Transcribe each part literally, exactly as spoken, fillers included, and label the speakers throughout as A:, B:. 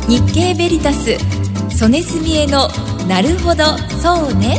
A: 日経ベリタス曽根澄江のなるほどそうね。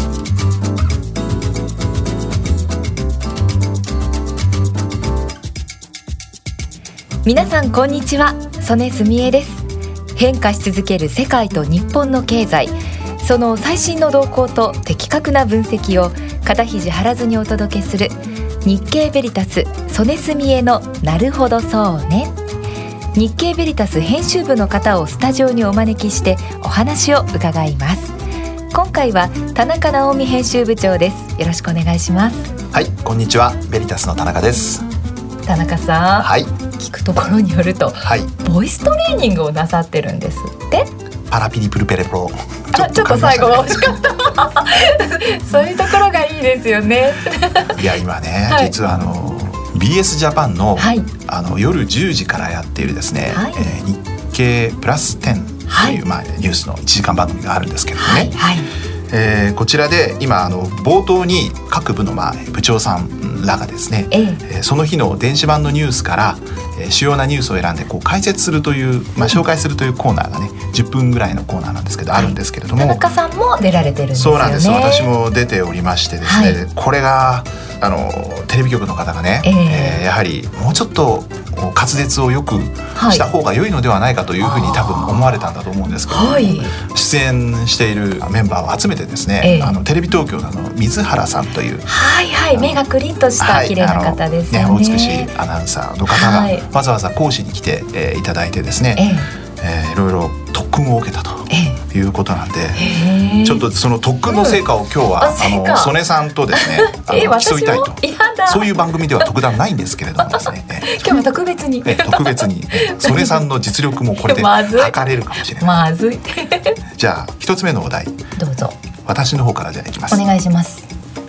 A: 皆さんこんにちは、曽根澄江です。変化し続ける世界と日本の経済、その最新の動向と的確な分析を肩肘張らずにお届けする日経ベリタス曽根澄江のなるほどそうね。日経ベリタス編集部の方をスタジオにお招きしてお話を伺います。今回は田中直美編集部長です。よろしくお願いします。
B: はい、こんにちは、ベリタスの田中です。
A: 田中さん、
B: はい、
A: 聞くところによると、はい、ボイストレーニングをなさってるんですって。
B: パラピリプルペレプロ
A: ちょっと、ね、ちょっと最後は惜しかったそういうところがいいですよね
B: いや今ね、はい、実はあの ビーエス ジャパン の、はい、あの夜じゅうじからやっているですね、はい、えー、日経プラスじゅうという、はい、まあ、ニュースのいちじかん番組があるんですけどね、はいはい、えー、こちらで今あの冒頭に各部の、まあ、部長さんらがですね、ええ、その日の電子版のニュースから主要なニュースを選んでこう解説するという、まあ、紹介するというコーナーがねじゅっぷんぐらいのコーナーなんですけど、はい、あるんですけれども、
A: 田中さんも出られてるんですよね。
B: そうなんです。私も出ておりましてですね、はい、これがあのテレビ局の方がね、えーえー、やはりもうちょっと滑舌をよくした方が良いのではないかというふうに多分思われたんだと思うんですけど、はい、出演しているメンバーを集めてですね、えー、あのテレビ東京の水原さんという、はいはい、
A: 目がクリンとした綺麗な方ですよね、
B: はい、ね、お美しいアナウンサーの方がわざわざ講師に来て、えー、いただいてですね、えーえー、いろいろ特訓を受けたということなんで、えー、ちょっとその特訓の成果を今日は、うん、あの曽根さんとですねあの、えー、競いたいと。そういう番組では特段ないんですけれどもですね
A: 今日は特別に、
B: えー、特別に曽根さんの実力もこれで測れるかもしれない
A: まずい
B: じゃあ一つ目のお題どうぞ。私の方からじゃあいきます。
A: お願いします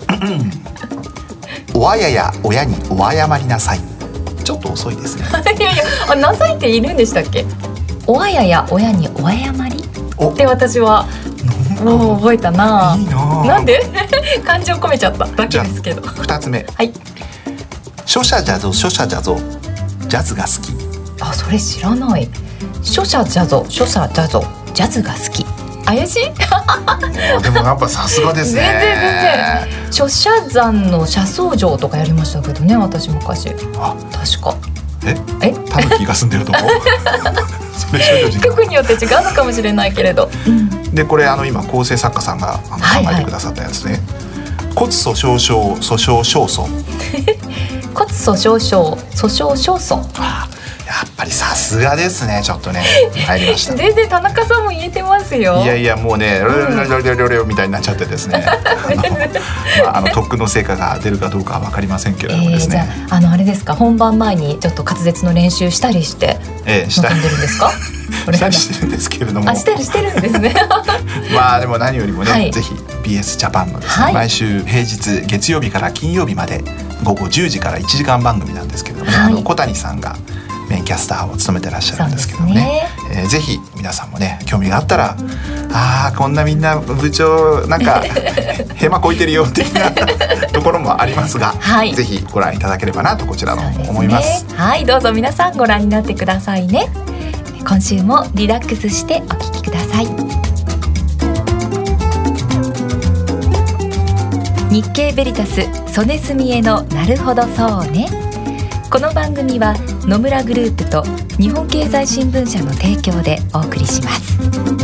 B: おあやや親にお謝りなさい。ちょっと遅いですね
A: いやいや、あ、なさいっているんでしたっけ。おあやや親にお謝りって私はもう覚えたな。いいな。なんで漢字を込めちゃっただけですけど。
B: ふたつめ、
A: はい、
B: 書写じゃぞ書写じゃぞジャズが好き。
A: あ、それ知らない。書写じゃぞ書写じゃぞジャズが好き。怪しい
B: でもやっぱさすがですね
A: 全然全然。書写山の車窓城とかやりましたけどね、私昔。あ、確か
B: ええタヌキが住んでるとこ
A: 局によって違うのかもしれないけれど、うん、
B: でこれあの今構成作家さんがあの考えてくださったやつね、はいはい、骨粗しょう症訴訟勝訴
A: 骨粗しょう症訴訟勝訴。
B: ああ、やっぱりさすがですね。ちょっとね入りました
A: 全然田中さんも言えてますよ。
B: いやいやもうね、うん、ロロロロロロみたいになっちゃってですねあの、まあ、あの特訓の成果が出るかどうかは分かりませんけれどもですね、
A: えー、じゃあ、あのあれですか、本番前にちょっと滑舌の練習したりして臨んでるんですか。
B: したりしてるんですけれども、
A: あ、したりしてるんですね
B: まあでも何よりもね、はい、ぜひ ビーエス ジャパンのですね、はい、毎週平日月曜日から金曜日まで午後じゅうじからいちじかん番組なんですけれども、ね、はい、あの小谷さんがメインキャスターを務めてらっしゃるんですけど ね, ね、えー、ぜひ皆さんもね興味があったら、あーこんなみんな部長なんかヘマこいてるよっていうところもありますが、はい、ぜひご覧いただければなとこちらの思います。
A: ね、はい、どうぞ皆さんご覧になってくださいね。今週もリラックスしてお聞きください。日経ベリタス曽根澄江のなるほどそうね。この番組は野村グループと日本経済新聞社の提供でお送りします。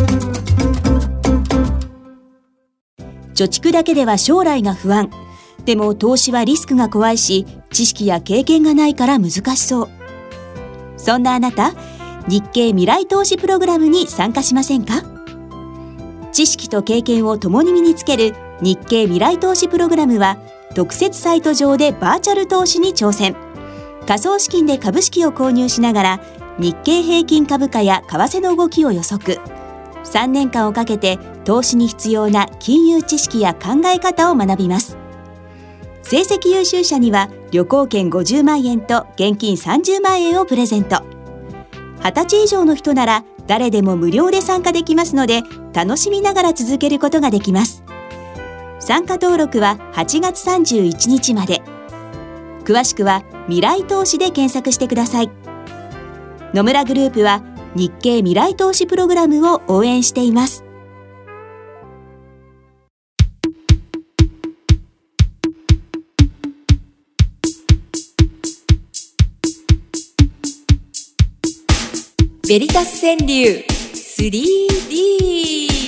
C: 貯蓄だけでは将来が不安。でも投資はリスクが怖いし、知識や経験がないから難しそう。そんなあなた、日経未来投資プログラムに参加しませんか。知識と経験を共に身につける日経未来投資プログラムは、特設サイト上でバーチャル投資に挑戦。仮想資金で株式を購入しながら日経平均株価や為替の動きを予測。さんねんかんをかけて投資に必要な金融知識や考え方を学びます。成績優秀者には旅行券ごじゅうまんえんと現金さんじゅうまんえんをプレゼント。はたち以上の人なら誰でも無料で参加できますので、楽しみながら続けることができます。参加登録ははちがつさんじゅういちにちまで。詳しくは未来投資で検索してください。野村グループは日経未来投資プログラムを応援しています。ベリタス川柳 スリーディー。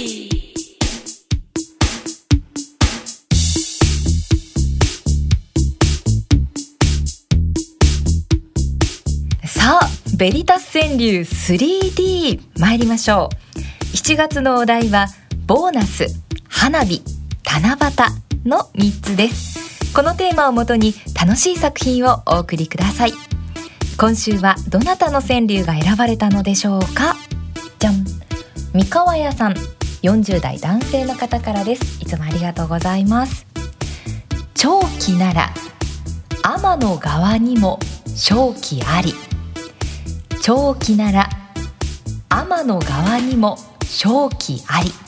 A: さあベリタス川柳 スリーディー 参りましょう。しちがつのお題はボーナス、花火、七夕のみっつです。このテーマをもとに楽しい作品をお送りください。今週はどなたの川柳が選ばれたのでしょうか。じゃん、三河屋さん、よんじゅう代男性の方からです。いつもありがとうございます。長期なら天の川にも正気あり。長期なら天の川にも正気あり。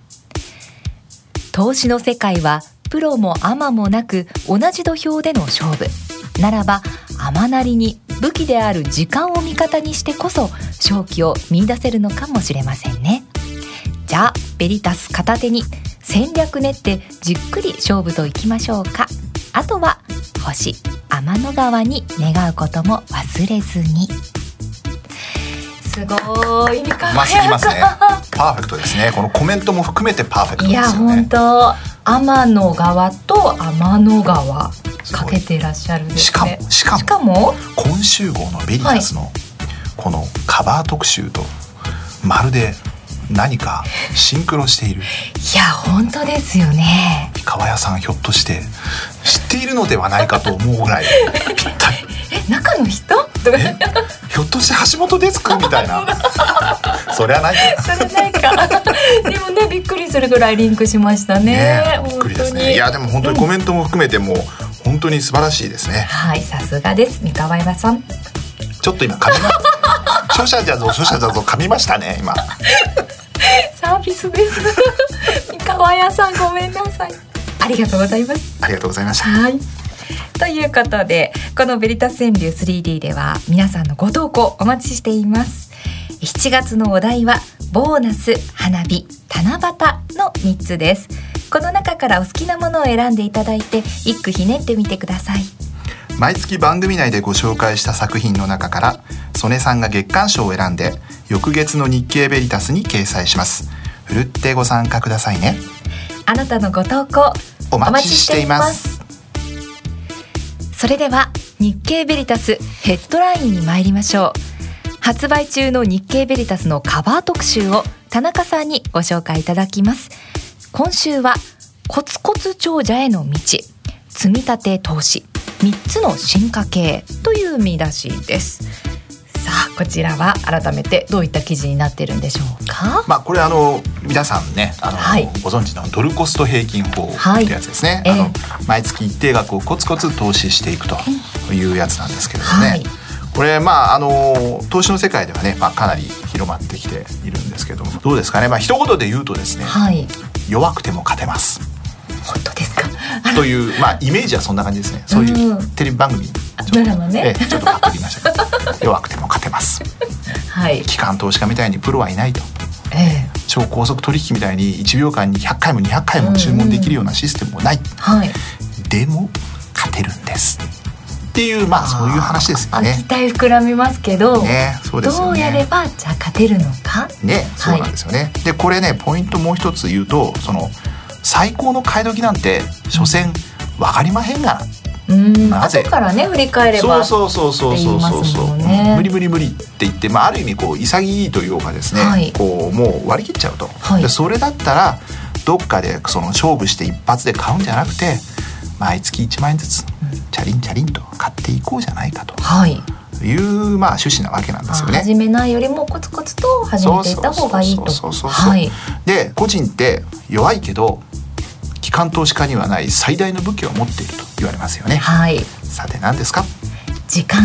A: 投資の世界はプロもアマもなく同じ土俵での勝負ならば、アマなりに武器である時間を味方にしてこそ勝機を見出せるのかもしれませんね。じゃあベリタス片手に戦略練ってじっくり勝負といきましょうか。あとは星天の川に願うことも忘れずに。すごい、三河屋さん、
B: うますぎますね。パーフェクトですね。このコメントも含めてパーフェクトですよね。
A: いや本当、天の川と天の川かけてらっしゃるんですね。
B: しかもしかも
A: しかも
B: 今週号のベリタスのこのカバー特集とまるで何かシンクロしている。
A: いや本当ですよね。
B: 三河屋さん、ひょっとして知っているのではないかと思うぐらいぴったり。
A: え、中の人
B: え、ひょっとして橋本デスクみたいな。そりゃないか
A: それないかでもね、びっくりするぐらいリンクしました ね,
B: ねびっくりですね。いやでも本当にコメントも含めてもう本当に素晴らしいですね。
A: はい、さすがです三河屋さん。
B: ちょっと今噛みま書者じゃぞ書者じゃぞ噛みましたね今。
A: サービスです三河屋さん、ごめんなさい。ありがとうございます。
B: ありがとうございました。
A: はい、ということでこのベリタス川柳 スリーディー では皆さんのご投稿お待ちしています。しちがつのお題はボーナス、花火、七夕のみっつです。この中からお好きなものを選んでいただいて一句ひねってみてください。
B: 毎月番組内でご紹介した作品の中から曽根さんが月間賞を選んで翌月の日経ベリタスに掲載します。ふるってご参加くださいね。
A: あなたのご投稿
B: お待ちしています。
A: それでは日経ベリタスヘッドラインに参りましょう。発売中の日経ベリタスのカバー特集を田中さんにご紹介いただきます。今週はコツコツ長者への道、積み立て投資みっつの進化系という見出しです。さあこちらは改めてどういった記事になっているんでしょうか。
B: まあ、これあの皆さんねあの、はい、ご存知のドルコスト平均法ってやつですね、はい、あの、えー、毎月一定額をコツコツ投資していくというやつなんですけれどもね、はい、これまああの投資の世界ではね、まあ、かなり広まってきているんですけども、どうですかね。まあ一言で言うとですね、はい、弱くても勝てます。
A: 本当ですか
B: という、まあ、イメージはそんな感じですね。そういうテレビ番組
A: ドラマね、
B: えちょっとパッと言いましたけど弱くても勝てます、はい、機関投資家みたいにプロはいないと、えー、超高速取引みたいにいちびょうかんにひゃっかいもにひゃっかいも注文できるようなシステムもない、はい、でも勝てるんですっていう、まあそういう話ですよね。
A: 期待膨らみますけど、
B: ね、そうですよね。
A: どうやればじゃあ勝てるのか
B: ね、そうなんですよね、はい、でこれねポイントもう一つ言うと、その最高の買い時なんて所詮分かりまへんがな、
A: うん、なぜ後からね振り返れば
B: そうそうそうそうそうそう、ね、無理無理無理って言って、まあ、ある意味こう潔いというかですね、はい、こうもう割り切っちゃうと、はい、でそれだったらどっかでその勝負して一発で買うんじゃなくて毎月いちまんえんずつチャリンチャリンと買っていこうじゃないかと、はい、いう、まあ、趣旨なわけなんですよね。
A: 始めないよりもコツコツと始めていった方がいいと。
B: で個人って弱いけど機関投資家にはない最大の武器を持っていると言われますよね、はい、さて何ですか。
A: 時間。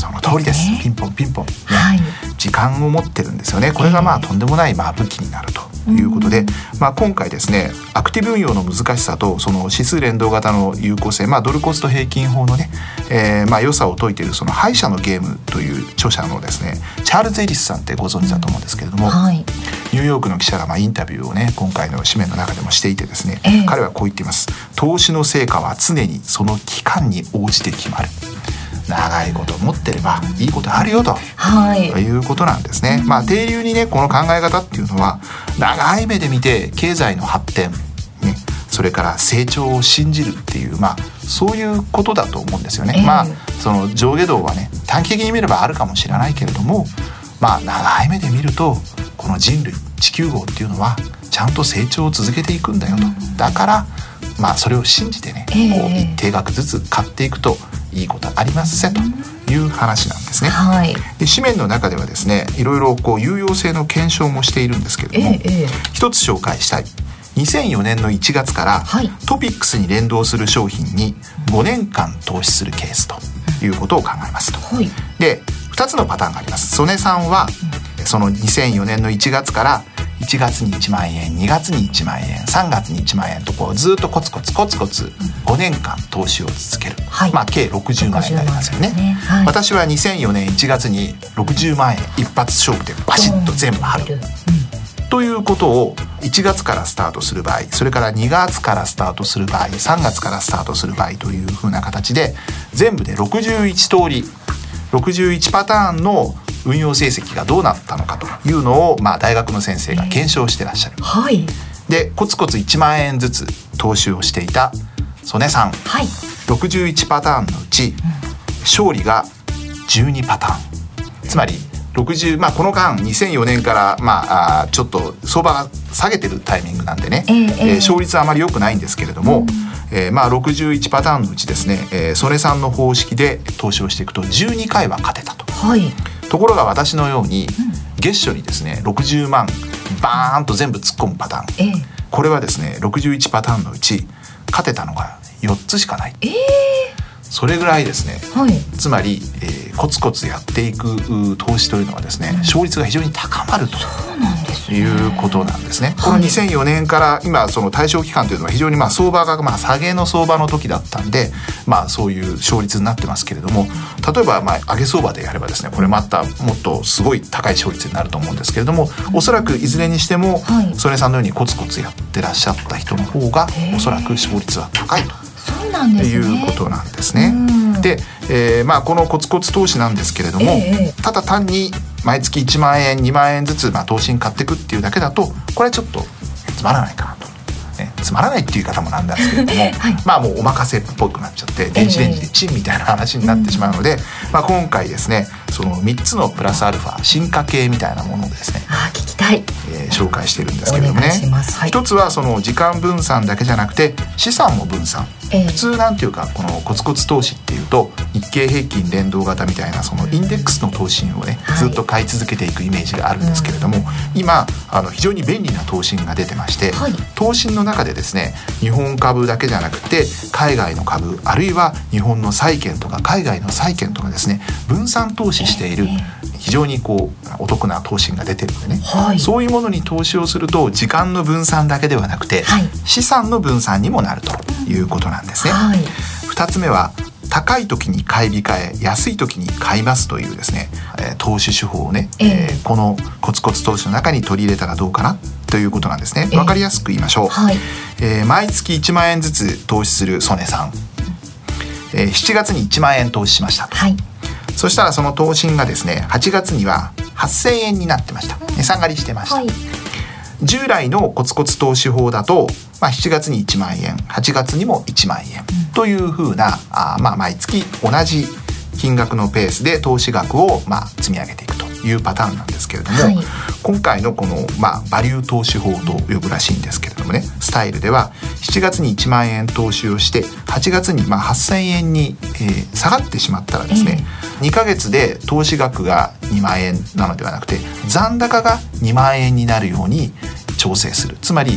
B: その通りです。ピンポンピンポン、ね、
A: はい、
B: 時間を持ってるんですよね。これがまあとんでもないまあ武器になるということで、まあ、今回ですねアクティブ運用の難しさとその指数連動型の有効性、まあ、ドルコスト平均法のね、えー、まあ良さを説いているその敗者のゲームという著者のですねチャールズ・エリスさんってご存知だと思うんですけれども、はい、ニューヨークの記者がまあインタビューをね今回の紙面の中でもしていてですね、えー、彼はこう言っています。投資の成果は常にその期間に応じて決まる。長いこと持ってればいいことあるよと、はい、いうことなんですね。まあ定流にねこの考え方っていうのは長い目で見て経済の発展、ね、それから成長を信じるっていう、まあそういうことだと思うんですよね。えー、まあその上下動はね短期的に見ればあるかもしれないけれども、まあ長い目で見るとこの人類地球号っていうのはちゃんと成長を続けていくんだよと。だからまあそれを信じてね、こう一定額ずつ買っていくといいことありますせという話なんですね。はい、で紙面の中ではですねいろいろこう有用性の検証もしているんですけれども、えー、一つ紹介したいにせんよねんのいちがつから、はい、トピックスに連動する商品にごねんかん投資するケースということを考えますと、はい、でふたつのパターンがあります。曽根さんはそのにせんよねんのいちがつからいちがつにいちまんえん、にがつにいちまんえん、さんがつにいちまんえんとこうずっとコツコツコツコツごねんかん投資を続ける、はい、まあ計ろくじゅうまんえんになりますよね。ね、はい、私はにせんよねんいちがつにろくじゅうまんえん一発勝負でバシッと全部張る、うん、ということをいちがつからスタートする場合、それからにがつからスタートする場合、さんがつからスタートする場合というふうな形で全部でろくじゅういちとおりろくじゅういちパターンの運用成績がどうなったのかというのを、まあ、大学の先生が検証してらっしゃる、えーはい、でコツコツいちまんえんずつ投資をしていた曽根さん、はい、ろくじゅういちパターンのうち、うん、勝利がじゅうにパターン、つまりろくじゅう、まあ、この間にせんよねんから、まあ、あちょっと相場が下げてるタイミングなんでね、えーえー、勝率はあまり良くないんですけれども、うんえーまあ、ろくじゅういちパターンのうちですね、えー、曽根さんの方式で投資をしていくとじゅうにかいは勝てたと、はい、ところが私のように月初にですねろくじゅうまんバーンと全部突っ込むパターン、えー、これはですねろくじゅういちパターンのうち勝てたのがよっつしかない、えー、それぐらいですね、はい、つまり、えー、コツコツやっていく投資というのはですね、うん、勝率が非常に高まるということなんですね。このにせんよねんから今その対象期間というのは非常にまあ相場がまあ下げの相場の時だったんで、まあそういう勝率になってますけれども、例えばまあ上げ相場でやればですねこれまたもっとすごい高い勝率になると思うんですけれども、おそらくいずれにしても曽根さんのようにコツコツやってらっしゃった人の方がおそらく勝率は高いと
A: そうなんですね、
B: いうことなんですね。で、えーまあ、このコツコツ投資なんですけれども、えー、ただ単に毎月いちまんえんにまんえんずつ、まあ、投資に買っていくっていうだけだとこれはちょっとつまらないかなと、ね、つまらないっていう言い方もなんですけれども、はい、まあもうお任せっぽくなっちゃって電子レンジでチンみたいな話になってしまうので、えーまあ、今回ですねそのみっつのプラスアルファ進化系みたいなものをですね
A: あ聞きたい、
B: えー、紹介しているんですけれどもね、はい、一つはその時間分散だけじゃなくて資産も分散、えー、普通なんていうかこのコツコツ投資っていうと日経平均連動型みたいなそのインデックスの投資をね、はい、ずっと買い続けていくイメージがあるんですけれども、うん、今あの非常に便利な投資が出てまして、はい、投資の中でですね日本株だけじゃなくて海外の株あるいは日本の債券とか海外の債券とかですね分散投資している、えー非常にこうお得な投資が出てるんでね、はい、そういうものに投資をすると時間の分散だけではなくて、はい、資産の分散にもなるということなんですね、はい、ふたつめは高い時に買い控え安い時に買いますというですね、えー、投資手法をね、えーえー、このコツコツ投資の中に取り入れたらどうかなということなんですね。わかりやすく言いましょう、えーはいえー、毎月いちまんえんずつ投資する曽根さん、えー、しちがつにいちまんえん投資しました、はいそしたらその投資がですねはちがつにははっせんえんになってました、値下がりしてました、はい、従来のコツコツ投資法だと、まあ、しちがつにいちまんえんはちがつにもいちまんえんというふうな、あ、まあ、毎月同じ金額のペースで投資額をまあ積み上げていくというパターンなんですけれども、はい、今回のこの、まあ、バリュー投資法と呼ぶらしいんですけれどもねスタイルではしちがつにいちまんえん投資をしてはちがつにまあはっせんえんに、えー、下がってしまったらですね、えー、にかげつで投資額がにまんえんなのではなくて残高がにまんえんになるように調整する。つまり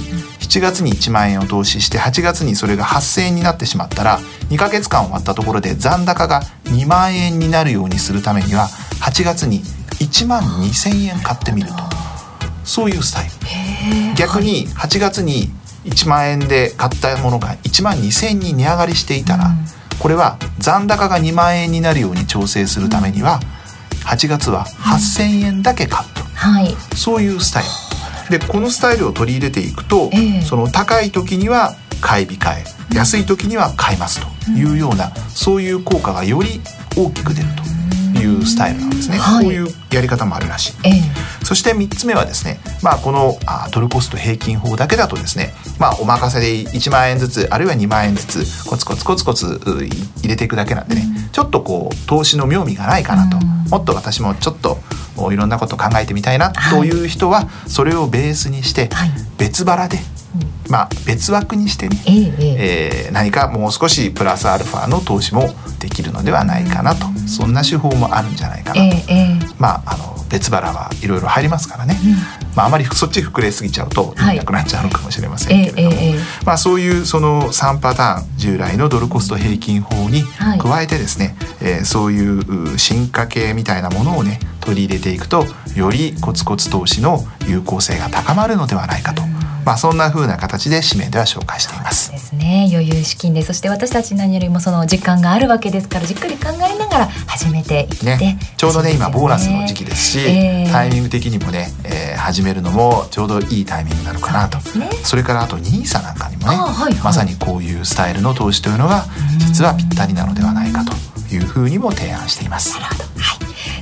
B: しちがつにいちまんえんを投資してはちがつにそれがはっせんえんになってしまったらにかげつかん終わったところで残高がにまんえんになるようにするためにははちがつにいちまんにせんえん買ってみると、そういうスタイル。逆にはちがつにいちまんえんで買ったものがいちまんにせんえんに値上がりしていたら、これは残高がにまんえんになるように調整するためにははちがつははっせんえんだけ買うと、はい、そういうスタイルで、このスタイルを取り入れていくと、えー、その高い時には買い控え、安い時には買いますというような、うん、そういう効果がより大きく出るというスタイルなんですね、はい、こういうやり方もあるらしい、えー、そしてみっつめはですね、まあ、このあドルコスト平均法だけだとですね、まあ、お任せでいちまんえんずつあるいはにまんえんずつコツコツコツコツ入れていくだけなんでね、うん、ちょっとこう投資の妙味がないかなと、うん、もっと私もちょっといろんなこと考えてみたいなという人はそれをベースにして別腹で、はい、まあ、別枠にしてね、えーえー、何かもう少しプラスアルファの投資もできるのではないかなと、そんな手法もあるんじゃないかなと、えーえー、まあ、あの別腹はいろいろ入りますからね、うん、まあ、あまりそっち膨れすぎちゃうと意味なくなっちゃうのかもしれませんけれども、はい、えーえー、まあ、そういうそのさんパターン、従来のドルコスト平均法に加えてですね、はい、えー、そういう進化系みたいなものをね取り入れていくと、よりコツコツ投資の有効性が高まるのではないかと、まあ、そんな風な形で紙面では紹介しています。
A: そうですね、余裕資金で、そして私たち何よりもその時間があるわけですから、じっくり考えながら始めていって、ね、
B: ちょうどね今ボーナスの時期ですし、えー、タイミング的にもね、えー、始めるのもちょうどいいタイミングなのかなと。 そ,、ね、それからあとニーサなんかにもね、はいはい、まさにこういうスタイルの投資というのが実はぴったりなのではないかというふうにも提案しています。
A: なるほど、はい、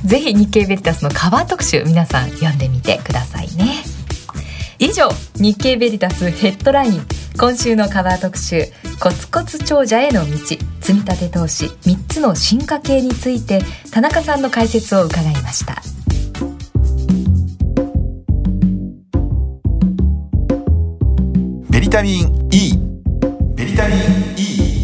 A: ぜひ日経ベリタスのカバー特集皆さん読んでみてくださいね。以上、日経ベリタスヘッドライン、今週のカバー特集、コツコツ長者への道、積み立て投資みっつの進化系について田中さんの解説を伺いました。
B: ベリタミン E、 ベリタミン E。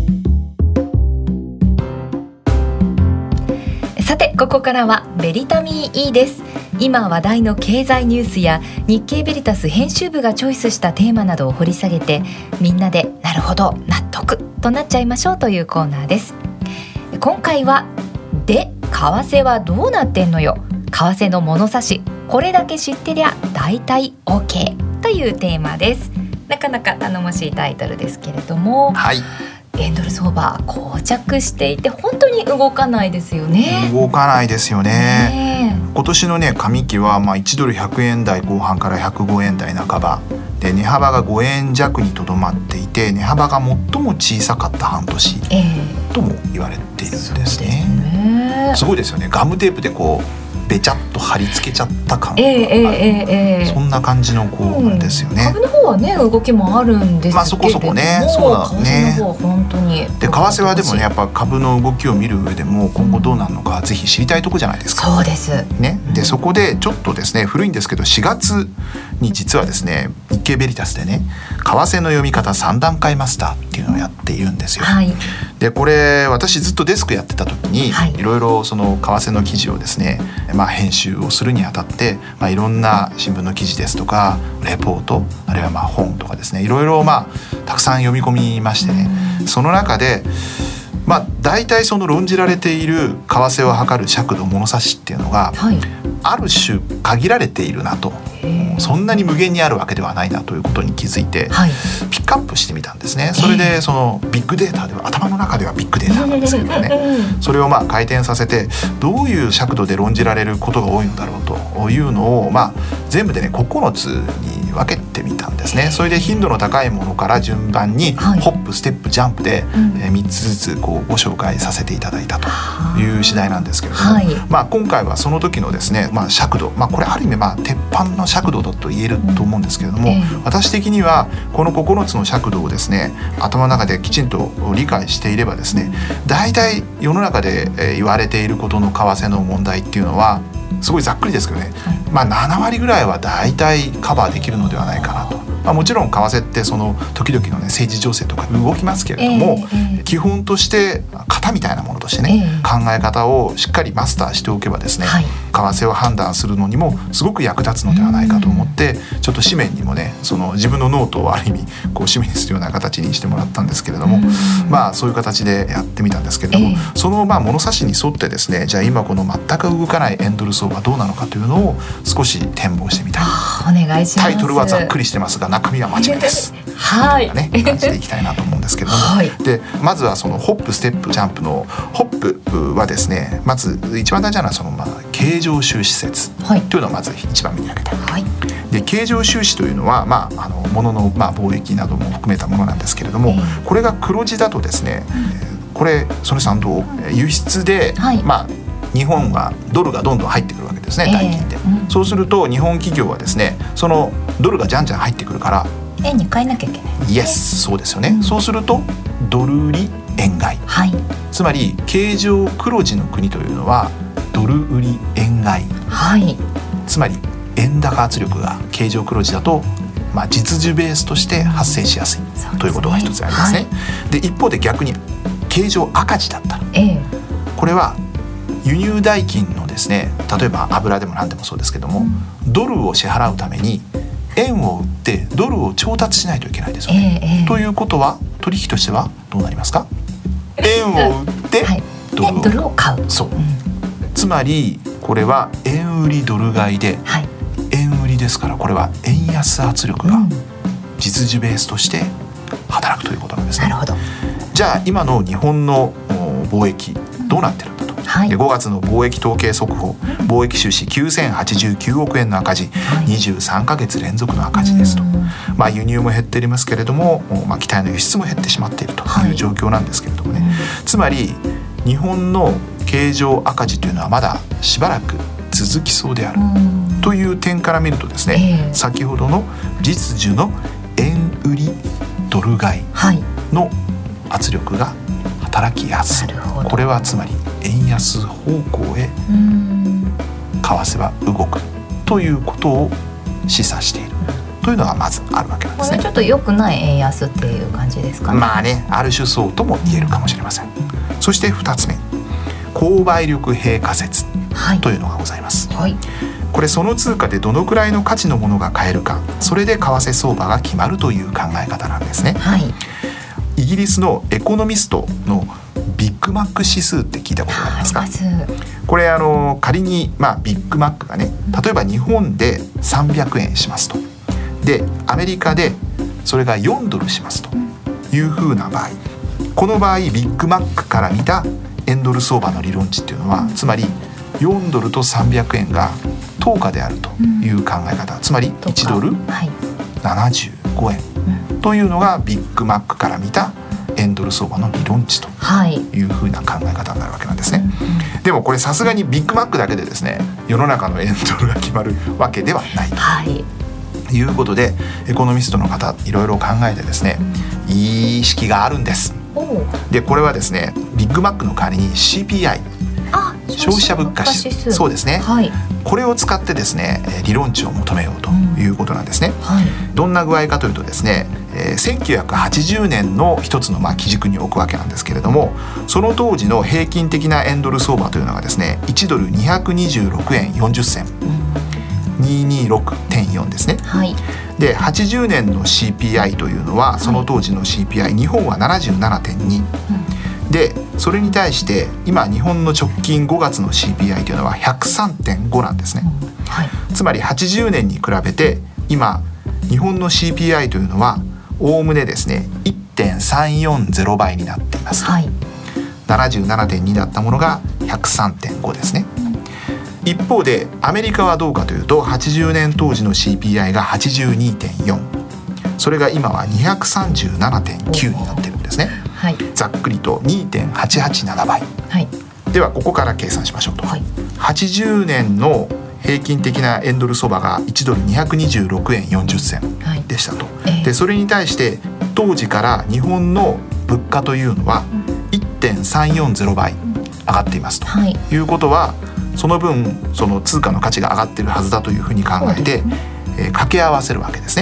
A: さて、ここからはベリタミン E です。今話題の経済ニュースや日経ベリタス編集部がチョイスしたテーマなどを掘り下げて、みんなでなるほど納得となっちゃいましょうというコーナーです。今回はで為替はどうなってんのよ、為替の物差しこれだけ知ってりゃ大体 OK というテーマです。なかなか頼もしいタイトルですけれども、はい、円ドル相場膠着していて本当に動かないですよね。
B: 動かないですよね。ね、今年のね上期はまあいちドルひゃくえん台後半からひゃくごえん台半ばで、値幅がごえん弱にとどまっていて、値幅が最も小さかった半年とも言われているんですね。えー、そうですね。すごいですよね。ガムテープでこうべちゃっと貼り付けちゃった感がある、えーえーえー、そんな感じのこう、うん、ですよね。
A: 株の方はね動きもあるんですけれども、まあ、
B: そこそこね、そうだね。
A: 為替の方は本当に
B: で、為替はでもねやっぱ株の動きを見る上でも今後どうなるのかぜひ知りたいとこじゃないですか。
A: そうです
B: ね。でそこでちょっとですね古いんですけどしがつに実はですね日経ベリタスでね為替の読み方さん段階マスターっていうのをやっているんですよ。はい、でこれ私ずっとデスクやってた時に、はい、いろいろその為替の記事をですね、まあ、編集をするにあたって、まあ、いろんな新聞の記事ですとかレポートあるいはまあ本とかですねいろいろまあたくさん読み込みましてね、その中でまあ大体その論じられている為替を測る尺度物差しっていうのが、はい、ある種限られているなと、そんなに無限にあるわけではないなということに気づいて、はい、ピックアップしてみたんですね。それでそのビッグデータでは頭の中ではビッグデータなんですけどねそれをまあ回転させてどういう尺度で論じられることが多いのだろうというのを、まあ、全部でねここのつに分けてみたんですね。それで頻度の高いものから順番にホップステップジャンプでみっつずつこうご紹介させていただいたという次第なんですけれども、はい、まあ、今回はその時のですね、まあ、尺度、まあ、これある意味まあ鉄板の尺度だと言えると思うんですけれども、うんえー、私的にはこのここのつの尺度をですね頭の中できちんと理解していればですね大体世の中で言われていることの為替の問題っていうのはすごいざっくりですけどね、はい、まあななわりぐらいは大体カバーできるのではないかなとまあ、もちろん為替ってその時々の、ね、政治情勢とか動きますけれども、えーえー、基本として型みたいなものとしてね、えー、考え方をしっかりマスターしておけばですね、はい、為替を判断するのにもすごく役立つのではないかと思って、ちょっと紙面にもねその自分のノートをある意味こう紙面にするような形にしてもらったんですけれども、まあそういう形でやってみたんですけれども、えー、そのまあ物差しに沿ってですね、じゃあ今この全く動かない円ドル相場どうなのかというのを少し展望してみたい。
A: お願いします。
B: タイトルはざっくりしてますが中身は真面目です。
A: はい。
B: ね、感じでいきたいなと思うんですけれども、はい、でまずはそのホップステップジャンプのホップはですね、まず一番大事なのはそのまあ経常収支説というのをまず一番目に挙げたい。はい、で経常収支というのはまああの物のまあ貿易なども含めたものなんですけれども、えー、これが黒字だとですね、うん、これ曽根さんどう輸出で、はい、まあ日本はドルがどんどん入ってくるわけですね、代金で、えーうん、そうすると日本企業はですねそのドルがじゃんじゃん入ってくるから
A: 円に変えなきゃいけない。
B: イエス、そうですよね、うん、そうするとドル売り円買い、はい、つまり経常黒字の国というのはドル売り円買い、はい、つまり円高圧力が経常黒字だと、まあ、実需ベースとして発生しやすい、うん、ということが一つありますね。はい、で一方で逆に経常赤字だったら、ええ、これは輸入代金のですね、例えば油でも何でもそうですけども、うん、ドルを支払うために円を売ってドルを調達しないといけないですよね。えーえー、ということは取引としてはどうなりますか？円を売ってドルを、はい、ドルを買う。そう、うん、つまりこれは円売りドル買いで、はい、円売りですからこれは円安圧力が実需ベースとして働くということなんですね。なるほど。じゃあ今の日本の貿易どうなってるんだと。はい、でごがつの貿易統計速報、貿易収支きゅうせんはちじゅうきゅうおくえんの赤字、はい、にじゅうさんかげつ連続の赤字ですと。まあ、輸入も減っていますけれども、まあ、期待の輸出も減ってしまっているという状況なんですけれどもね、はい、つまり日本の経常赤字というのはまだしばらく続きそうであるという点から見るとですね、えー、先ほどの実需の円売りドル買いの圧力が働きやすい、はい、これはつまり円安方向へ為替は動くということを示唆しているというのがまずあるわけなんですね。
A: これちょっと良くない円安っていう感じですかね。
B: まあね、ある種そうとも言えるかもしれません。うん、そしてふたつめ、購買力平価説というのがございます。はいはい、これその通貨でどのくらいの価値のものが買えるか、それで為替相場が決まるという考え方なんですね。はい、イギリスのエコノミストのビッグマック指数って聞いたことありますか？これあの仮に、まあ、ビッグマックがね、例えば日本でさんびゃくえんしますと、でアメリカでそれがよんドルしますというふうな場合、この場合ビッグマックから見た円ドル相場の理論値っていうのは、つまりよんドルとさんびゃくえんが等価であるという考え方、つまりいちドルななじゅうごえんというのがビッグマックから見た円ドル相場の理論値というふうな考え方になるわけなんですね。はい、でもこれさすがにビッグマックだけでですね、世の中の円ドルが決まるわけではないと、はい、いうことでエコノミストの方いろいろ考えてですね、いい式があるんです。でこれはですね、ビッグマックの代わりに シーピーアイ、消費者物価指数、そうですね、はい、これを使ってですね理論値を求めようということなんですね。うん、はい、どんな具合かというとですね、えー、せんきゅうひゃくはちじゅうねんの一つのまあ基軸に置くわけなんですけれども、その当時の平均的な円ドル相場というのがですね、いちドルにひゃくにじゅうろくえんよんじゅっせん、うん、にひゃくにじゅうろくてんよんですね。はい、ではちじゅうねんの シーピーアイ というのはその当時の シーピーアイ、はい、日本は ななじゅうななてんに、うん、でそれに対して今日本の直近ごがつの シーピーアイ というのは ひゃくさんてんご なんですね。うん、はい、つまりはちじゅうねんに比べて今日本の シーピーアイ というのはおおむねですね いってんさんよんゼロ 倍になっています。はい、ななじゅうななてんに だったものが ひゃくさんてんご ですね。うん、一方でアメリカはどうかというと、はちじゅうねん当時の シーピーアイ が はちじゅうにてんよん、それが今は にひゃくさんじゅうななてんきゅう になってるんですね。はい、ざっくりと にてんはちはちなな 倍。はい、ではここから計算しましょうと。はい、はちじゅうねんの平均的な円ドル相場がいちドルにひゃくにじゅうろくえんよんじゅっせんでしたと。はい、でそれに対して当時から日本の物価というのは いってんさんよんゼロ 倍上がっていますと、はい、いうことはその分その通貨の価値が上がっているはずだというふうに考えて、えー、掛け合わせるわけですね。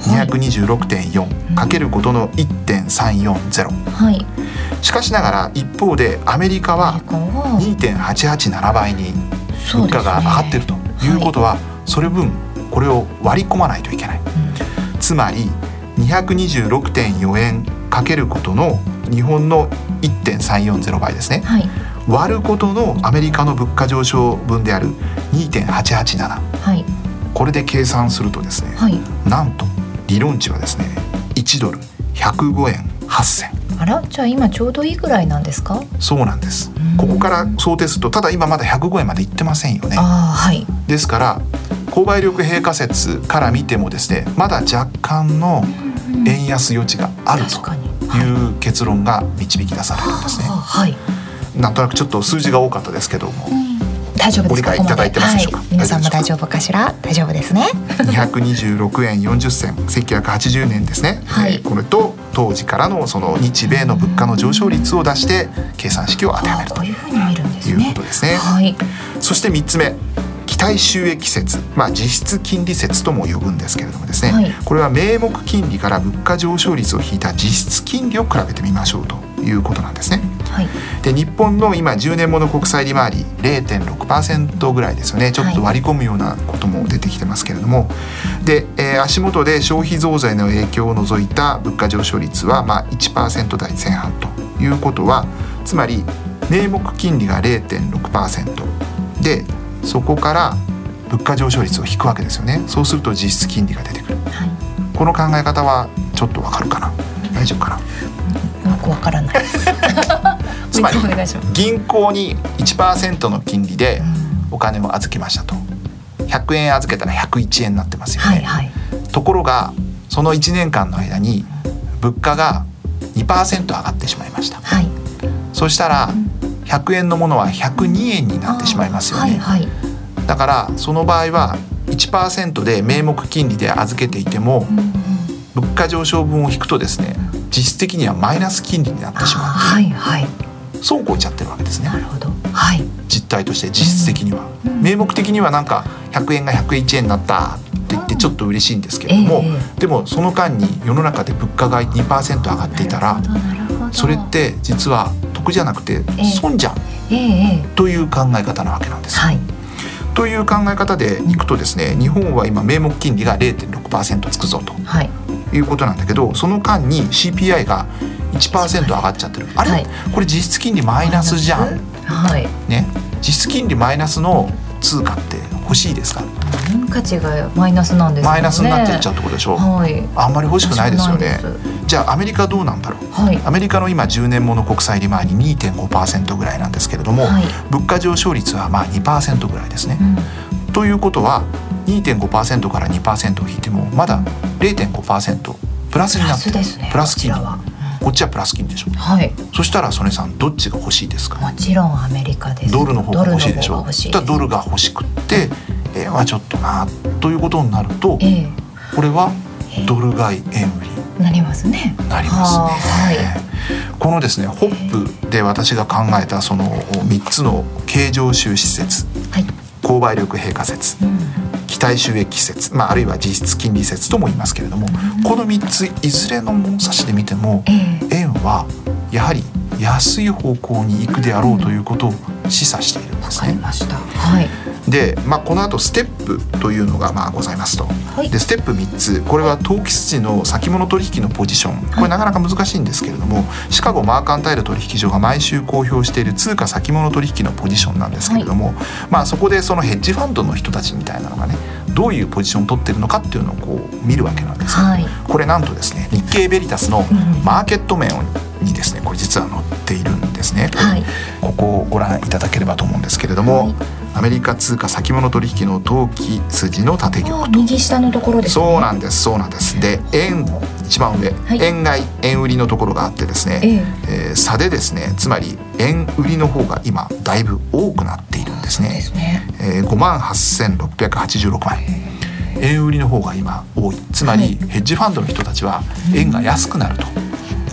B: にひゃくにじゅうろくてんよん かけることの いってんさんよんゼロ、
A: はい、
B: しかしながら一方でアメリカは にてんはちはちなな 倍に物価が上がっているということは、それ分これを割り込まないといけない、うん、つまりにひゃくにじゅうろくてんよんえんかけることの日本の いってんさんよんゼロ 倍ですね、はい、割ることのアメリカの物価上昇分である にてんはちはちなな、はい、これで計算するとですね、はい、なんと理論値はですねいちドルひゃくごえんはっせん。
A: あら、じゃあ今ちょうどいいぐらいなんですか？
B: そうなんです。ここから想定すると、ただ今まだひゃくごえんまでいってませんよね。
A: あ、はい、
B: ですから購買力平価説から見てもですね、まだ若干の円安余地があるという結論が導き出されるんですね。はい、なんとなくちょっと数字が多かったですけども、
A: 大丈夫ですか？
B: ご理解いただいてますでしょうか？はい、
A: 皆さんも大丈夫かしら？大丈夫ですね。
B: にひゃくにじゅうろくえんよんじゅっせん、せんきゅうひゃくはちじゅうねんですね、はい、これと当時からのその日米の物価の上昇率を出して計算式を当てはめるということですね。はい、そしてみっつめ、期待収益説、まあ、実質金利説とも呼ぶんですけれどもですね、はい、これは名目金利から物価上昇率を引いた実質金利を比べてみましょうということなんですね。はい、で日本の今じゅうねんもの国債利回り れいてんろくパーセント ぐらいですよね。ちょっと割り込むようなことも出てきてますけれども、で、えー、足元で消費増税の影響を除いた物価上昇率はまあ いちパーセント 台前半ということは、つまり名目金利が れいてんろくパーセント でそこから物価上昇率を引くわけですよね。そうすると実質金利が出てくる、はい、この考え方はちょっとわかるかな？大丈夫かな？
A: よくわからないです
B: つまり銀行に いちパーセント の金利でお金を預けましたと、ひゃくえん預けたらひゃくいちえんになってますよね、はいはい、ところがそのいちねんかんの間に物価が にパーセント 上がってしまいました、はい、そしたらひゃくえんのものはひゃくにえんになってしまいますよね、はいはい、だからその場合は いちパーセント で名目金利で預けていても、うん、物価上昇分を引くとですね、実質的にはマイナス金利になってしまって、はいはい、そうこういっちゃってるわけですね。
A: なるほど、はい、
B: 実態として実質的には、うん、名目的にはなんかひゃくえんがひゃくいちえんになったって言ってちょっと嬉しいんですけれども、えー、でもその間に世の中で物価が にパーセント 上がっていたら、それって実は得じゃなくて損じゃん、えーえー、という考え方なわけなんです、はい、という考え方でいくとですね、日本は今名目金利が れいてんろくパーセント つくぞと、はい、いうことなんだけど、その間に シーピーアイ が いちパーセント 上がっちゃってる。あれ、はい、これ実質金利マイナスじゃん、はいね、実質金利マイナスの通貨って欲しいですか？
A: 価値がマイナスなんですよね。
B: マイナスになってっちゃうってことでしょ、はい、あんまり欲しくないですよね。じゃあアメリカどうなんだろう、はい、アメリカの今じゅうねんもの国債利回り にてんごパーセント ぐらいなんですけれども、はい、物価上昇率はまあ にパーセント ぐらいですね、うん、ということは にてんごパーセント から にパーセント を引いてもまだ れいてんごパーセント プラスになってる。プラスですね、プラス金利。こっちはプラス金利でしょ、はい、そしたら曽根さんどっちが欲しいですか？
A: もちろんアメリカです。
B: ドルの方が欲しいでしょ。そしたらドルが欲しくって円はちょっとなということになると、えー、これはドル買い円売り
A: なりますね。
B: なりますね、はい、このですねホップで私が考えたそのみっつの経常収支説、はい、購買力平価説、うん、期待収益説、まあ、あるいは実質金利説とも言いますけれども、うん、このみっついずれの物差しで見ても、えー、円はやはり安い方向に行くであろうということを示唆しているんですね。わかりました、はい、で、まあ、この後ステップというのがまあございますと、はい、でステップみっつ、これは投機筋の先物取引のポジション、これなかなか難しいんですけれども、はい、シカゴマーカンタイル取引所が毎週公表している通貨先物取引のポジションなんですけれども、はい、まあ、そこでそのヘッジファンドの人たちみたいなのがねどういうポジションを取ってるのかっていうのをこう見るわけなんですけど、はい、これなんとですね日経ベリタスのマーケット面にですねこれ実は載っているんですね、はい、ここをご覧いただければと思うんですけれども、はい、アメリカ通貨先物取引の投機筋の縦玉と
A: 右下のところですね。
B: そうなんですそうなんですで円一番上、はい、円買い円売りのところがあってですね、えーえー、差でですねつまり円売りの方が今だいぶ多くなっているんですね。そうですね、えー、ごまんはっせんろっぴゃくはちじゅうろくまい、円売りの方が今多い。つまりヘッジファンドの人たちは円が安くなると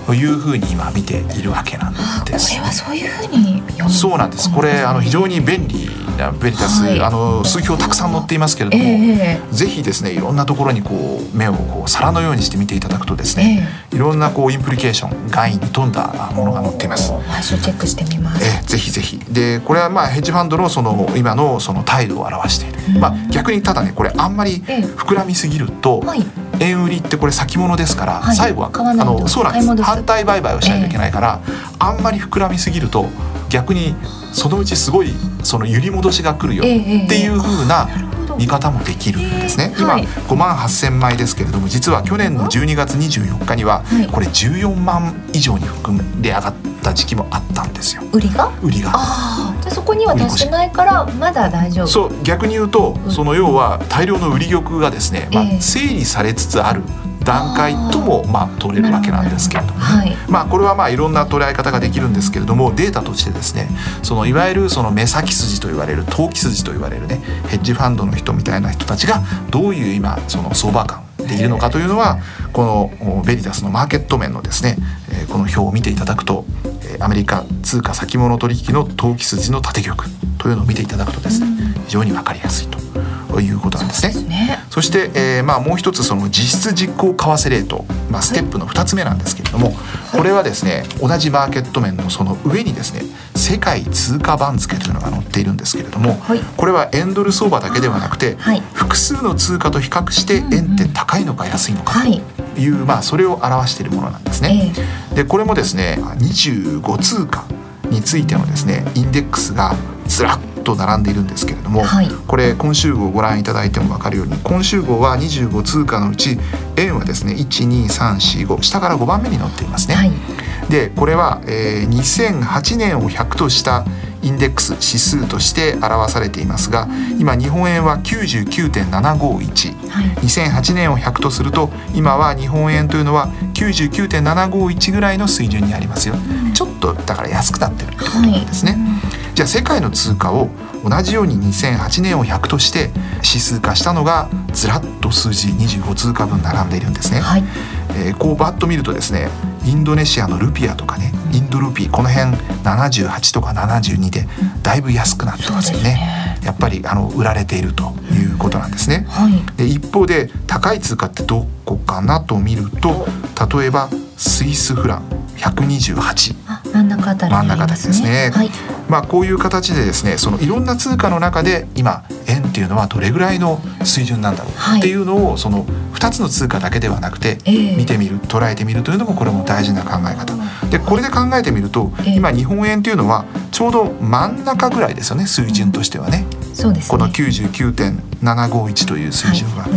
B: というふうに今見ているわけなんです。
A: これはそういうふうに読む。
B: そうなんです。これあの非常に便利なベリタス、はい、あの数表たくさん載っていますけれども、えー、ぜひですねいろんなところにこう目をこう皿のようにして見ていただくとですね、えー、いろんなこうインプリケーション概念に富んだものが載っています。
A: 毎週チェックしてみます。
B: えー、ぜひぜひ。でこれはまあヘッジファンドのその今のその態度を表している、うん、まあ逆にただねこれあんまり膨らみすぎると、えーはい、円売りってこれ先物ですから、はい、最後はあのそうなんです反対売買をしないといけないから、えー、あんまり膨らみすぎると逆にそのうちすごいその揺り戻しが来るよっていう風な見方もできるんですね、えー、今、はい、ごまんはっせんまいですけれども実は去年のじゅうにがつにじゅうよっかにはこれじゅうよんまん以上に含んで上がった時期もあったんですよ。
A: 売りが
B: 売りが
A: あじゃあそこには達してないからまだ大丈夫。
B: そう逆に言うとその要は大量の売り玉がですね、まあ、整理されつつある段階ともまあ取れるわけなんですけれども、ねはい、まあこれはまあいろんな捉え方ができるんですけれどもデータとしてですねそのいわゆるその目先筋と言われる投機筋と言われるねヘッジファンドの人みたいな人たちがどういう今その相場感でいるのかというのはこのベリタスのマーケット面のですねこの表を見ていただくとアメリカ通貨先物取引の投機筋の縦玉というのを見ていただくとですね非常に分かりやすいということなんですね。
A: そうですね。
B: そして、えーまあ、もう一つその実質実行為替レート、まあ、ステップのふたつめなんですけれども、はい、これはですね同じマーケット面のその上にですね世界通貨番付というのが載っているんですけれども、はい、これは円ドル相場だけではなくて、はい、複数の通貨と比較して円って高いのか安いのかという、まあ、それを表しているものなんですね、えー、でこれもですねにじゅうご通貨についてのですねインデックスがずらっと並んでいるんですけれども、はい、これ今週号をご覧いただいても分かるように今週号はにじゅうご通貨のうち円はですねいちにさんしご下からごばんめに載っていますね、はい、でこれは、えー、にせんはちねんをひゃくとしたインデックス指数として表されていますが今日本円は きゅうじゅうきゅうてんななごいち、はい、にせんはちねんをひゃくとすると今は日本円というのは きゅうじゅうきゅうてんななごいちぐらいの水準にありますよ。ちょっとだから安くなってるってことなんですね、はい、じゃあ世界の通貨を同じようににせんはちねんをひゃくとして指数化したのがずらっと数字にじゅうご通貨分並んでいるんですね、はい、えー、こうバッと見るとですねインドネシアのルピアとかねインドルピーこの辺ななじゅうはちとかななじゅうにでだいぶ安くなってますよね、ね、やっぱりあの売られているということなんですね、はい、で一方で高い通貨ってどこかなと見ると例えばスイスフランひゃくにじゅうはち
A: 真ん中あたりにありますね。真ん中あたりですね、はい、
B: まあ、こういう形でですねそのいろんな通貨の中で今円っていうのはどれぐらいの水準なんだろうっていうのをそのふたつの通貨だけではなくて見てみる、えー、捉えてみるというのもこれも大事な考え方でこれで考えてみると、えー、今日本円っていうのはちょうど真ん中ぐらいですよね水準としてはね、
A: そうですね、
B: この きゅうじゅうきゅうてんななごいちという水準は、はい、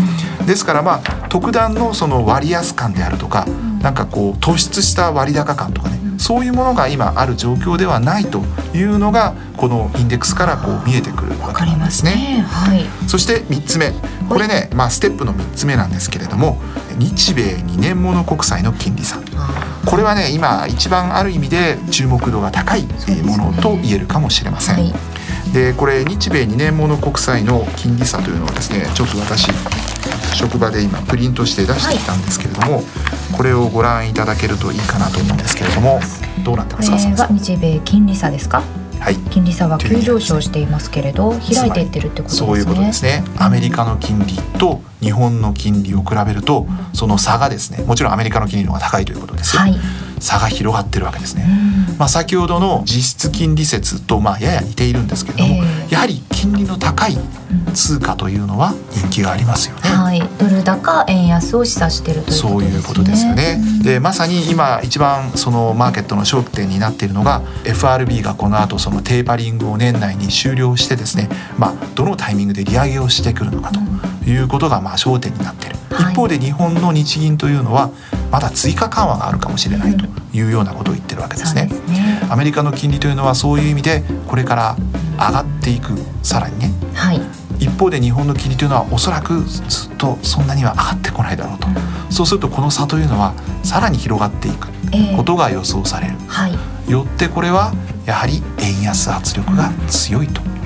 B: ですからまあ特段のその割安感であるとか、うん、なんかこう突出した割高感とかね、うん、そういうものが今ある状況ではないというのがこのインデックスからこう見えてくるわけなんですね。
A: わかりますね、はい、
B: そしてみっつめこれね、まあ、ステップのみっつめなんですけれども日米にねんもの国債の金利差、これはね今一番ある意味で注目度が高いものと言えるかもしれません。はい、でこれ日米にねんもの国債の金利差というのはですねちょっと私職場で今プリントして出してきたんですけれども、はい、これをご覧いただけるといいかなと思うんですけれどもどうなってますか。
A: これは日米金利差ですか。
B: はい、
A: 金利差は急上昇していますけれど開いていってるってことですね。
B: そういうことですね。アメリカの金利と日本の金利を比べるとその差がですねもちろんアメリカの金利の方が高いということですよ、はい、差が広がってるわけですね、まあ、先ほどの実質金利説とまあやや似ているんですけれども、えー、やはり金利の高い通貨というのは人気がありますよね、
A: はい、ドル高円安を示唆しているということですね。
B: そういうことですよね。でまさに今一番そのマーケットの焦点になっているのが エフアールビー がこの後そのテーパリングを年内に終了してですね、まあ、どのタイミングで利上げをしてくるのかということがまあ焦点になっている、はい、一方で日本の日銀というのはまだ追加緩和があるかもしれないというようなことを言ってるわけですね、うん、そうですね。アメリカの金利というのはそういう意味でこれから上がっていくさらにね、はい、一方で日本の金利というのはおそらくずっとそんなには上がってこないだろうと、うん、そうするとこの差というのはさらに広がっていくことが予想される、えーはい、よってこれはやはり円安圧力が強いと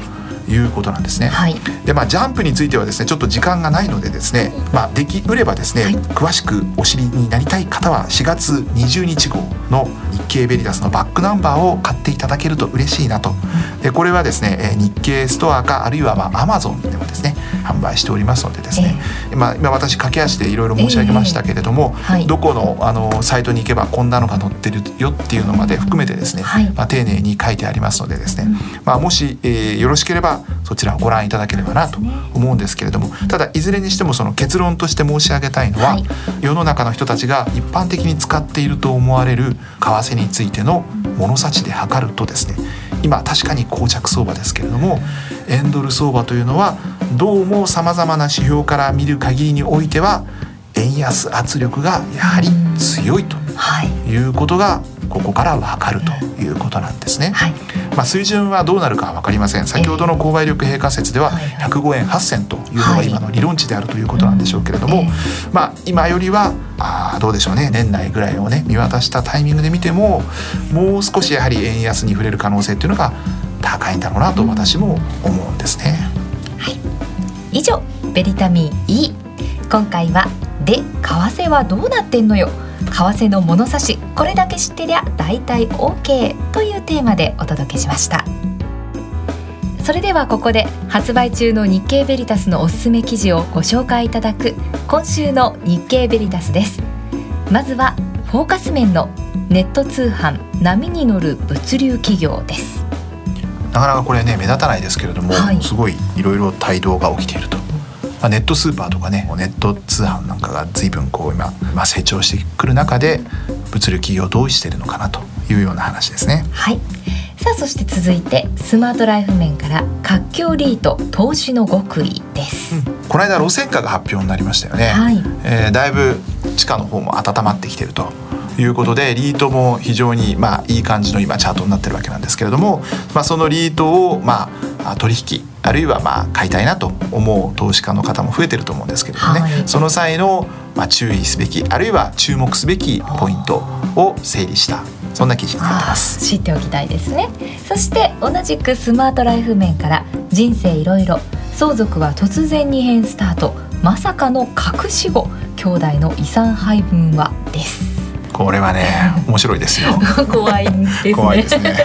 B: いうことなんですね、はい、でまあ、ジャンプについてはですねちょっと時間がないのでですね、まあ、できうればですね、はい、詳しくお知りになりたい方はしがつにじゅうにち号の日経ベリタスのバックナンバーを買っていただけると嬉しいなと。でこれはですね日経ストアかあるいはまあ Amazon でもですね販売しておりますのでですね、えーまあ、今私駆け足でいろいろ申し上げましたけれども、えーはい、どこの、あのサイトに行けばこんなのが載ってるよっていうのまで含めてですね、はい、まあ、丁寧に書いてありますのでですね、うん、まあ、もし、えー、よろしければそちらをご覧いただければなと思うんですけれども、ただいずれにしてもその結論として申し上げたいのは、はい、世の中の人たちが一般的に使っていると思われる為替についての物差しで測るとですね、今確かに膠着相場ですけれども円ドル相場というのはどうもさまざまな指標から見る限りにおいては円安圧力がやはり強いということがここから分かるということなんですね、はい、まあ、水準はどうなるかは分かりません。先ほどの購買力平価説ではひゃくごえんはっせんというのが今の理論値であるということなんでしょうけれども、まあ、今よりはあどうでしょうね、年内ぐらいをね見渡したタイミングで見てももう少しやはり円安に触れる可能性というのが高いんだろうなと私も思うんですね、
A: はい、以上ベリタミン E、 今回はで為替はどうなってんのよ、為替の物差しこれだけ知ってりゃ大体 OK というテーマでお届けしました。それではここで発売中の日経ベリタスのおすすめ記事をご紹介いただく今週の日経ベリタスです。まずはフォーカス面のネット通販波に乗る物流企業です。
B: なかなかこれね目立たないですけれども、はい、すごいいろいろ帯同が起きていると、まあ、ネットスーパーとかねネット通販なんかが随分こう今、まあ、成長してくる中で物流企業どうしているのかなというような話ですね。
A: はい、さあそして続いてスマートライフ面から活況リート投資の極意です、うん、
B: この間路線価が発表になりましたよね、はい、えー、だいぶ地価の方も温まってきているということでリートも非常にまあいい感じの今チャートになってるわけなんですけれども、まあ、そのリートをまあ取引あるいはまあ買いたいなと思う投資家の方も増えてると思うんですけれどもね、はい、その際のまあ注意すべきあるいは注目すべきポイントを整理したそんな記事になってます。
A: 知っておきたいですね。そして同じくスマートライフ面から人生いろいろ相続は突然に変スタートまさかの隠し子兄弟の遺産配分はです。
B: これはね面白いですよ
A: 怖いですね
B: 怖いですね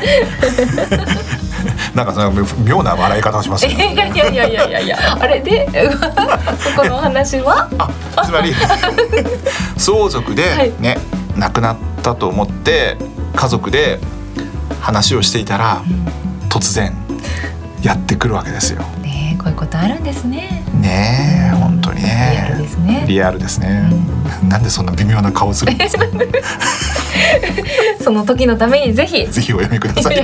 B: なんかその妙な笑い方をしますよね
A: いやいやいやいやいやいやあれでここのお話は
B: あつまり相続でね、はい、亡くなったと思って家族で話をしていたら、うん、突然やってくるわけですよ。
A: ねえこういうことあるんですね。
B: ねえ本当にね
A: リアルですね。
B: リアルですね、うん、なんでそんな微妙な顔するんですか
A: その時のためにぜひ
B: ぜひお読みください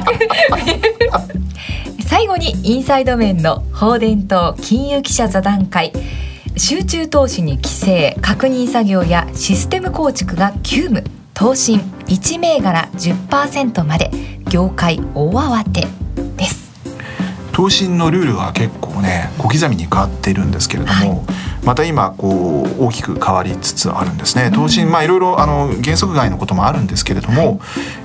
A: 最後にインサイド面の放電と金融記者座談会集中投資に規制確認作業やシステム構築が急務投信いち銘柄 じゅっパーセント まで業界大慌てです。
B: 投信のルールが結構ね小刻みに変わっているんですけれども、はい、また今こう大きく変わりつつあるんですね。投信まあいろいろあの原則外のこともあるんですけれども、はい、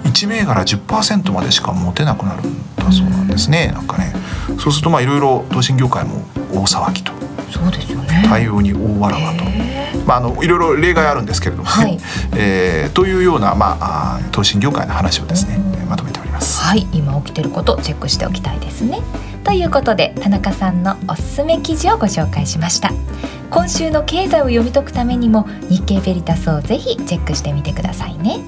B: いち銘柄 じゅっパーセント までしか持てなくなるんだそうなんですね。なんかねそうするとまあいろいろ投信業界も大騒ぎと
A: そうですよね
B: 対応に大わらわと、まあ、あのいろいろ例外あるんですけれども、ねはいえー、というような、まあ、投信業界の話をですねまとめております。
A: はい今起きていることをチェックしておきたいですね。ということで田中さんのおすすめ記事をご紹介しました。今週の経済を読み解くためにも日経ベリタスをぜひチェックしてみてくださいね。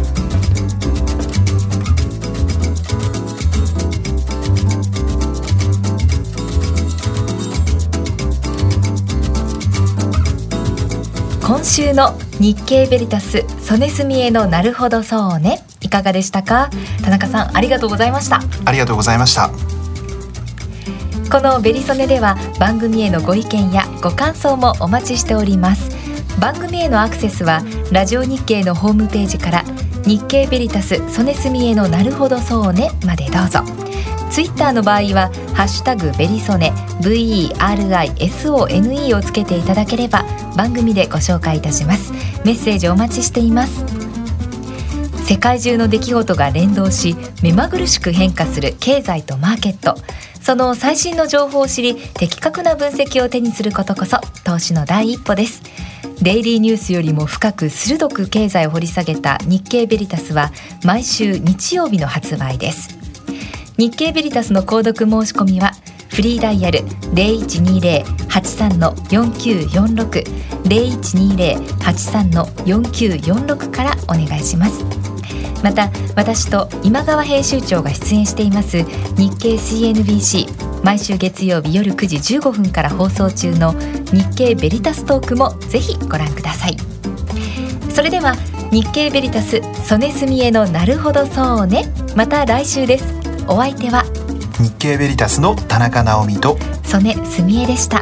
A: 今週の日経ベリタス曽根澄江のなるほどそうねいかがでしたか。田中さんありがとうございました。
B: ありがとうございました。
A: このベリソネでは番組へのご意見やご感想もお待ちしております。番組へのアクセスはラジオ日経のホームページから日経ベリタス曽根澄江のなるほどそうねまでどうぞ。ツイッターの場合はハッシュタグベリソネ ブイイーアールアイエスオーエヌイー をつけていただければ番組でご紹介いたします。メッセージお待ちしています。 世界中の出来事が連動し目まぐるしく変化する経済とマーケット、その最新の情報を知り的確な分析を手にすることこそ投資の第一歩です。デイリーニュースよりも深く鋭く経済を掘り下げた日経ベリタスは毎週日曜日の発売です。日経ベリタスの購読申し込みはフリーダイヤル ゼロいちにゼロ はちさん よんきゅうよんろく ゼロいちにゼロ はちさん よんきゅうよんろくからお願いします。また私と今川編集長が出演しています日経 シーエヌビーシー 毎週月曜日夜くじじゅうごふんから放送中の日経ベリタストークもぜひご覧ください。それでは日経ベリタス曽根澄江のなるほどそうね、また来週です。お相手は
B: 日経ベリタスの田中直美と
A: 曽根澄江でした。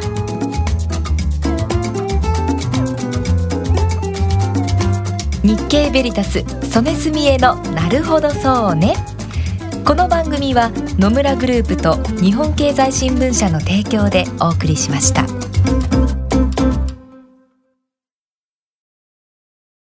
A: 日経ベリタス曽根澄江のなるほどそうね。この番組は野村グループと日本経済新聞社の提供でお送りしました。